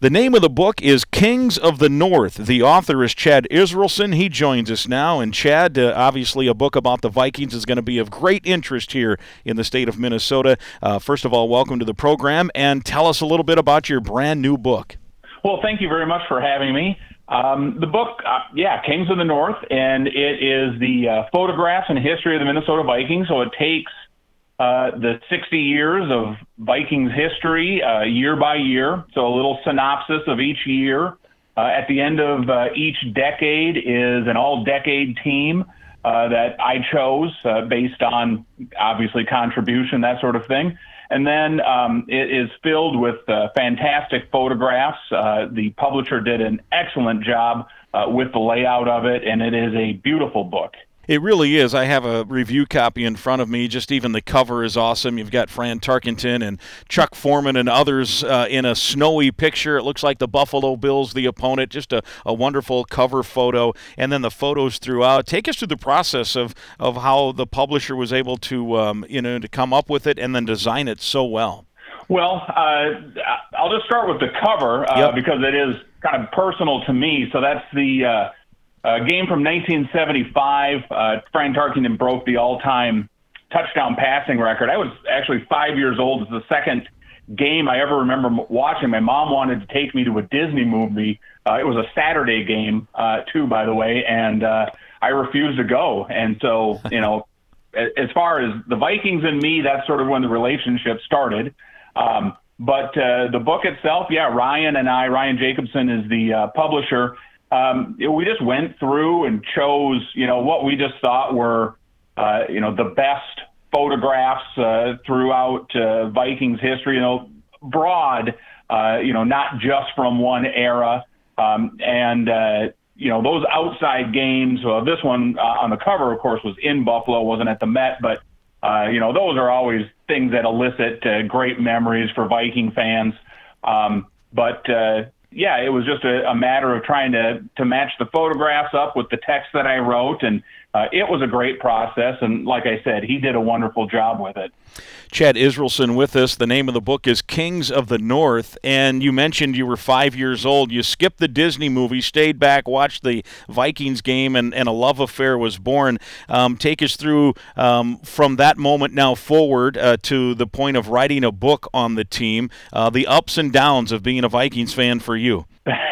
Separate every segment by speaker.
Speaker 1: The name of the book is Kings of the North. The author is Chad Israelson. He joins us now. And Chad, obviously a book about the Vikings is going to be of great interest here in the state of Minnesota. First of all, welcome to the program, and tell us a little bit about your brand new book.
Speaker 2: Well, thank you very much for having me. The book, Kings of the North, and it is the photographs and history of the Minnesota Vikings. So it takes the 60 years of Vikings history year by year. So a little synopsis of each year. At the end of each decade is an all-decade team that I chose based on, obviously, contribution, that sort of thing. And then it is filled with fantastic photographs. The publisher did an excellent job with the layout of it, and it is a beautiful book.
Speaker 1: It really is. I have a review copy in front of me. Just even the cover is awesome. You've got Fran Tarkenton and Chuck Foreman and others in a snowy picture. It looks like the Buffalo Bills, the opponent. Just a wonderful cover photo. And then the photos throughout. Take us through the process of how the publisher was able to, to come up with it and then design it so well.
Speaker 2: Well, I'll just start with the cover because it is kind of personal to me. So that's the game from 1975. Fran Tarkenton broke the all-time touchdown passing record. I was actually 5 years old. It's the second game I ever remember watching. My mom wanted to take me to a Disney movie. It was a Saturday game, too, by the way, and I refused to go. And so, as far as the Vikings and me, that's sort of when the relationship started. But the book itself, Ryan Jacobson is the publisher. We just went through and chose, what we just thought were, the best photographs throughout Vikings history, broad, not just from one era. Those outside games, this one on the cover, of course, was in Buffalo, wasn't at the Met, but, those are always things that elicit great memories for Viking fans. It was just a matter of trying to match the photographs up with the text that I wrote, and it was a great process, and like I said, he did a wonderful job with it.
Speaker 1: Chad Israelson with us. The name of the book is Kings of the North, and you mentioned you were 5 years old. You skipped the Disney movie, stayed back, watched the Vikings game, and a love affair was born. Take us through from that moment now forward to the point of writing a book on the team, the ups and downs of being a Vikings fan for you.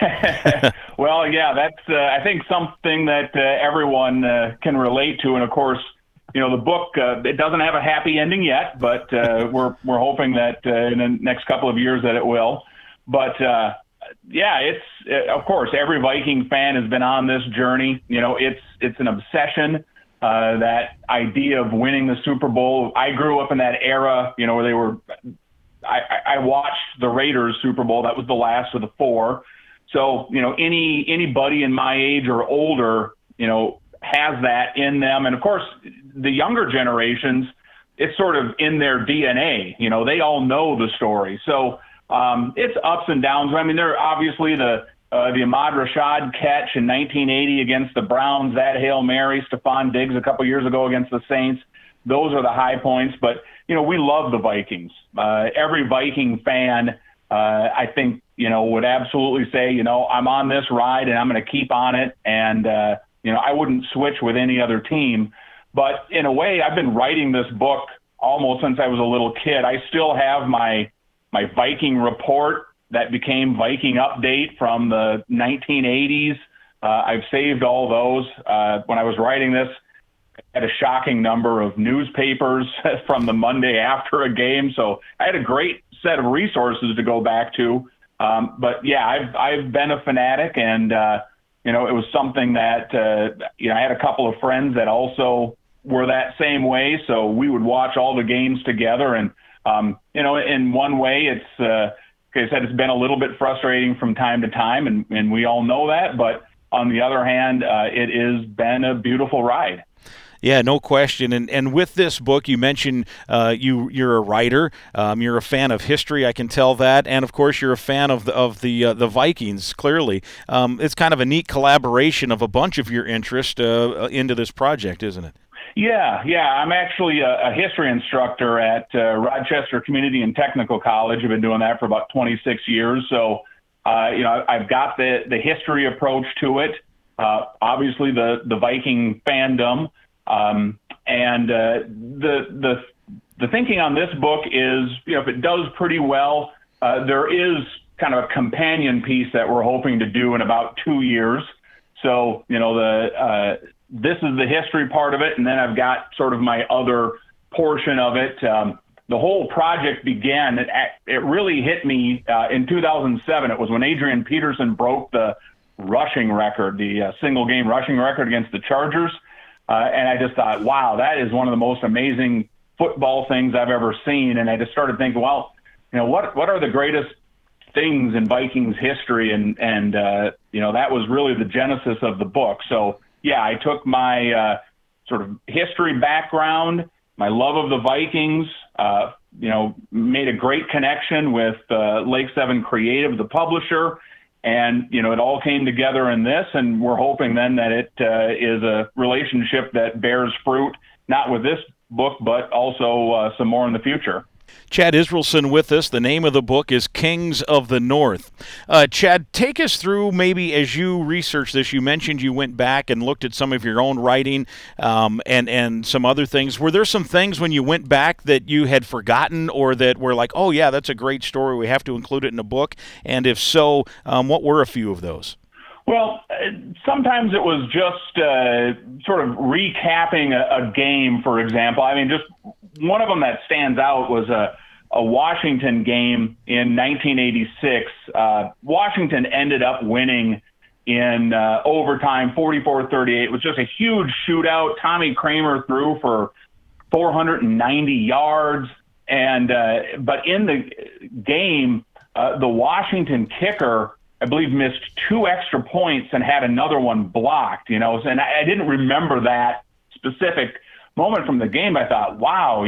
Speaker 2: Well, that's I think something that everyone can relate to, and of course, the book it doesn't have a happy ending yet, but we're hoping that in the next couple of years that it will. But it's of course every Viking fan has been on this journey. It's an obsession. That idea of winning the Super Bowl. I grew up in that era, where they were. I watched the Raiders Super Bowl. That was the last of the four. So, anybody in my age or older, has that in them. And of course, the younger generations, it's sort of in their DNA. They all know the story. So it's ups and downs. I mean, there obviously the Ahmad Rashad catch in 1980 against the Browns, that Hail Mary, Stephon Diggs a couple years ago against the Saints. Those are the high points. But, we love the Vikings. Every Viking fan, I think, would absolutely say, I'm on this ride and I'm going to keep on it. And, I wouldn't switch with any other team. But in a way, I've been writing this book almost since I was a little kid. I still have my Viking report that became Viking Update from the 1980s. I've saved all those. When I was writing this, I had a shocking number of newspapers from the Monday after a game. So I had a great set of resources to go back to. I've been a fanatic, and it was something that I had a couple of friends that also were that same way. So we would watch all the games together, and in one way, it's like I said, it's been a little bit frustrating from time to time, and we all know that. But on the other hand, it has been a beautiful ride.
Speaker 1: Yeah, no question. And with this book, you mentioned you're a writer. You're a fan of history, I can tell that, and of course you're a fan of the Vikings. Clearly, it's kind of a neat collaboration of a bunch of your interest into this project, isn't it?
Speaker 2: Yeah. I'm actually a history instructor at Rochester Community and Technical College. I've been doing that for about 26 years. So, I've got the history approach to it. Obviously, the Viking fandom, and the thinking on this book is, if it does pretty well, there is kind of a companion piece that we're hoping to do in about 2 years. So, this is the history part of it, and then I've got sort of my other portion of it. The whole project began, it really hit me in 2007. It was when Adrian Peterson broke the rushing record, the single-game rushing record against the Chargers. And I just thought, wow, that is one of the most amazing football things I've ever seen. And I just started thinking, well, what are the greatest things in Vikings history? And that was really the genesis of the book. So, yeah, I took my sort of history background, my love of the Vikings, made a great connection with Lake 7 Creative, the publisher, and, it all came together in this, and we're hoping then that it is a relationship that bears fruit, not with this book, but also some more in the future.
Speaker 1: Chad Israelson with us. The name of the book is Kings of the North. Chad, take us through, maybe as you researched this, you mentioned you went back and looked at some of your own writing and some other things. Were there some things when you went back that you had forgotten or that were like, oh, yeah, that's a great story, we have to include it in a book? And if so, what were a few of those?
Speaker 2: Well, sometimes it was just sort of recapping a game, for example. I mean, just one of them that stands out was a Washington game in 1986. Washington ended up winning in overtime, 44-38. It was just a huge shootout. Tommy Kramer threw for 490 yards. But in the game, the Washington kicker, I believe, missed 2 extra points and had another one blocked, and I didn't remember that specific moment from the game. I thought, wow,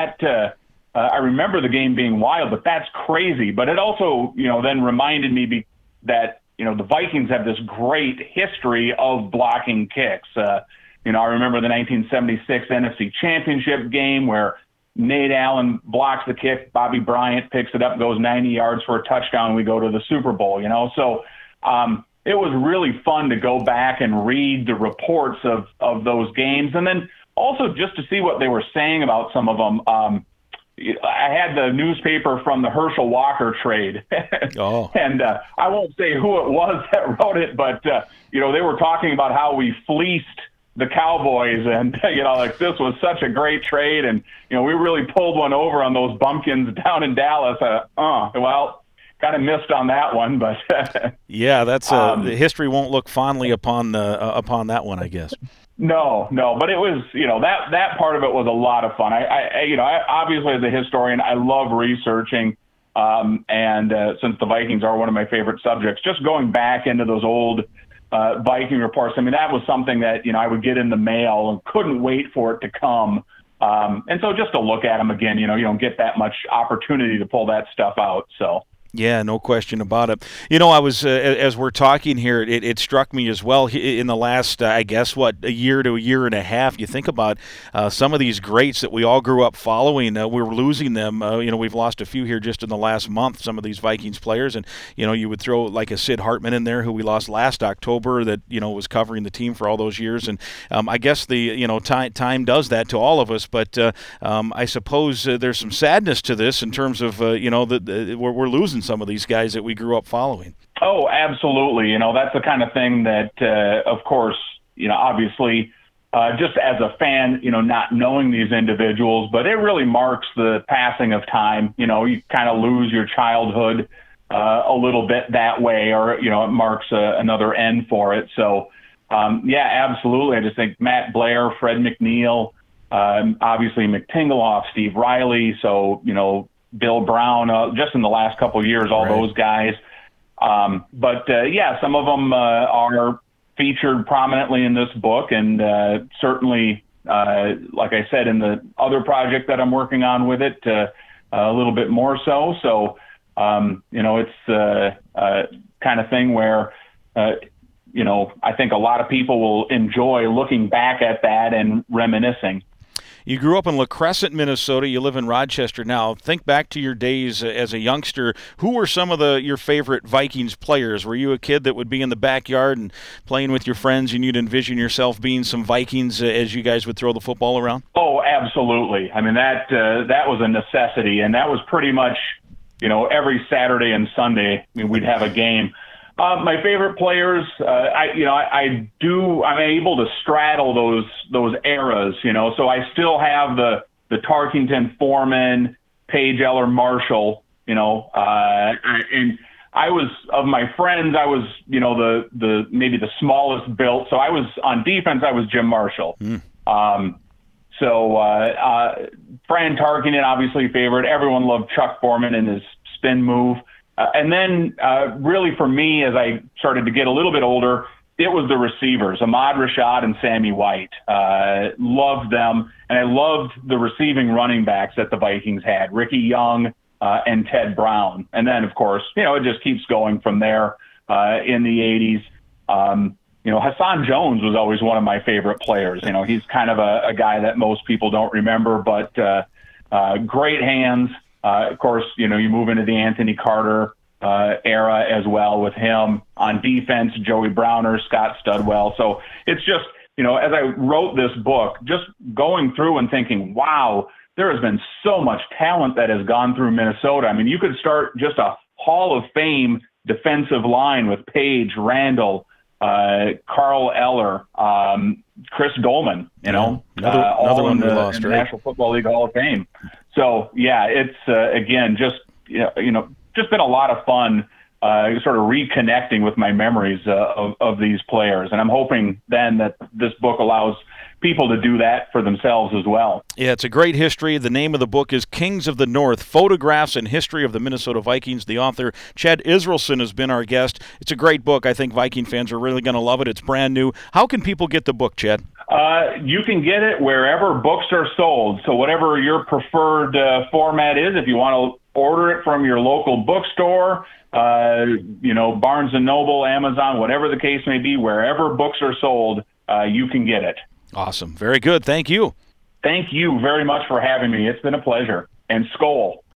Speaker 2: I remember the game being wild, but that's crazy. But it also, then reminded me that, the Vikings have this great history of blocking kicks. I remember the 1976 NFC Championship game where Nate Allen blocks the kick, Bobby Bryant picks it up, goes 90 yards for a touchdown, and we go to the Super Bowl, So it was really fun to go back and read the reports of those games, and then also just to see what they were saying about some of them. I had the newspaper from the Herschel Walker trade, and I won't say who it was that wrote it, but they were talking about how we fleeced the Cowboys, and this was such a great trade, and we really pulled one over on those bumpkins down in Dallas. Well, kind of missed on that one, but
Speaker 1: yeah, that's the history won't look fondly upon that one, I guess.
Speaker 2: No, but it was, that part of it was a lot of fun. I obviously, as a historian, I love researching, and since the Vikings are one of my favorite subjects, just going back into those old Viking reports. I mean, that was something that, I would get in the mail and couldn't wait for it to come. And so just to look at them again, you don't get that much opportunity to pull that stuff out. So.
Speaker 1: Yeah, no question about it. I was, as we're talking here, it struck me as well in the last, I guess, a year to a year and a half. You think about some of these greats that we all grew up following. We're losing them. We've lost a few here just in the last month, some of these Vikings players. And, you would throw like a Sid Hartman in there, who we lost last October, that, was covering the team for all those years. And I guess time does that to all of us. But I suppose there's some sadness to this in terms of, we're losing some of these guys that we grew up following.
Speaker 2: Oh, absolutely. That's the kind of thing that, of course, obviously, just as a fan, not knowing these individuals, but it really marks the passing of time. You kind of lose your childhood a little bit that way, or, it marks another end for it. So, yeah, absolutely. I just think Matt Blair, Fred McNeil, obviously McTingleoff, Steve Riley. So, Bill Brown, just in the last couple of years, all those guys. But yeah, some of them are featured prominently in this book, and certainly, like I said, in the other project that I'm working on with it, a little bit more so. So, it's kind of thing where, I think a lot of people will enjoy looking back at that and reminiscing.
Speaker 1: You grew up in La Crescent, Minnesota. You live in Rochester now. Think back to your days as a youngster. Who were some of your favorite Vikings players? Were you a kid that would be in the backyard and playing with your friends, and you'd envision yourself being some Vikings as you guys would throw the football around?
Speaker 2: Oh, absolutely. I mean, that was a necessity, and that was pretty much, every Saturday and Sunday we'd have a game. My favorite players, I'm able to straddle those eras, so I still have the Tarkington, Foreman, Page, Eller, Marshall, and I was, of my friends, I was, the maybe the smallest built. So I was on defense, I was Jim Marshall. Fran Tarkenton, obviously favorite. Everyone loved Chuck Foreman and his spin move. And then really for me, as I started to get a little bit older, it was the receivers, Ahmad Rashad and Sammy White. Loved them. And I loved the receiving running backs that the Vikings had, Ricky Young and Ted Brown. And then, of course, it just keeps going from there in the 80s. Hassan Jones was always one of my favorite players. He's kind of a guy that most people don't remember, but great hands. Of course, you move into the Anthony Carter era as well with him. On defense, Joey Browner, Scott Studwell. So it's just, as I wrote this book, just going through and thinking, wow, there has been so much talent that has gone through Minnesota. I mean, you could start just a Hall of Fame defensive line with Page, Randall, Carl Eller, Chris Dolman,
Speaker 1: another
Speaker 2: all
Speaker 1: one
Speaker 2: in the,
Speaker 1: we lost,
Speaker 2: in the
Speaker 1: right?
Speaker 2: National Football League Hall of Fame. So yeah, it's again just just been a lot of fun, sort of reconnecting with my memories of these players, and I'm hoping then that this book allows people to do that for themselves as well.
Speaker 1: Yeah, it's a great history. The name of the book is Kings of the North, Photographs and History of the Minnesota Vikings. The author, Chad Israelson, has been our guest. It's a great book. I think Viking fans are really going to love it. It's brand new. How can people get the book, Chad?
Speaker 2: You can get it wherever books are sold. So whatever your preferred format is, if you want to order it from your local bookstore, Barnes & Noble, Amazon, whatever the case may be, wherever books are sold, you can get it.
Speaker 1: Awesome. Very good. Thank you.
Speaker 2: Thank you very much for having me. It's been a pleasure. And Skol.